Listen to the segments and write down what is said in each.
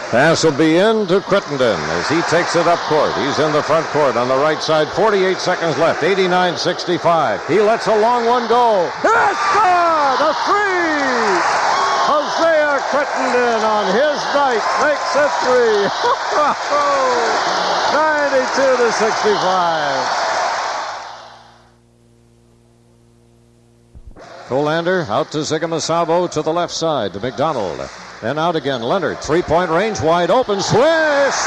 Pass will be in to Crittenden as he takes it up court. He's in the front court on the right side. 48 seconds left. 89-65. He lets a long one go. It's good! A three! Hosea Crittenden on his night makes a three. 92-65. Colander out to Zigamasabo to the left side to McDonald. Then out again. Leonard, three-point range, wide open. Swish!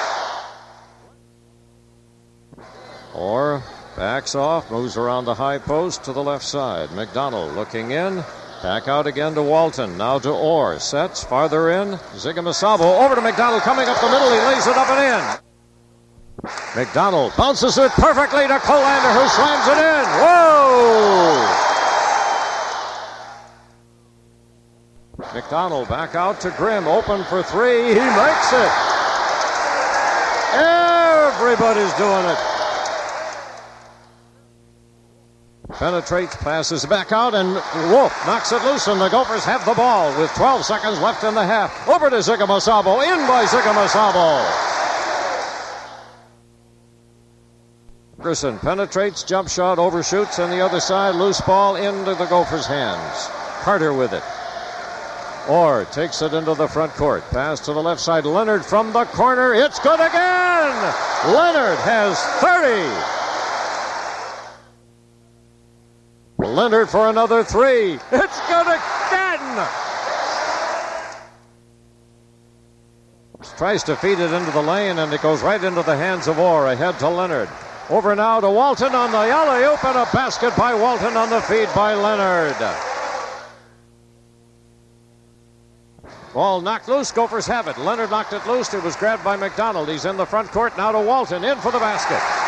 Orr backs off, moves around the high post to the left side. McDonald looking in. Back out again to Walton. Now to Orr. Sets farther in. Zigamasabo over to McDonald coming up the middle. He lays it up and in. McDonald bounces it perfectly to Colander who slams it in. Whoa! McDonald back out to Grimm. Open for three. He makes it. Everybody's doing it. Penetrates, passes back out, and Wolf knocks it loose, and the Gophers have the ball with 12 seconds left in the half. Over to Zigamasabo. In by Zigamasabo. Ferguson penetrates, jump shot, overshoots, and the other side, loose ball into the Gophers' hands. Carter with it. Orr takes it into the front court. Pass to the left side. Leonard from the corner. It's good again! Leonard has 30. Leonard for another three. It's good again! Tries to feed it into the lane, and it goes right into the hands of Orr. Ahead to Leonard. Over now to Walton on the alley-oop, and a basket by Walton on the feed by Leonard. Ball knocked loose. Gophers have it. Leonard knocked it loose. It was grabbed by McDonald. He's in the front court now to Walton. In for the basket.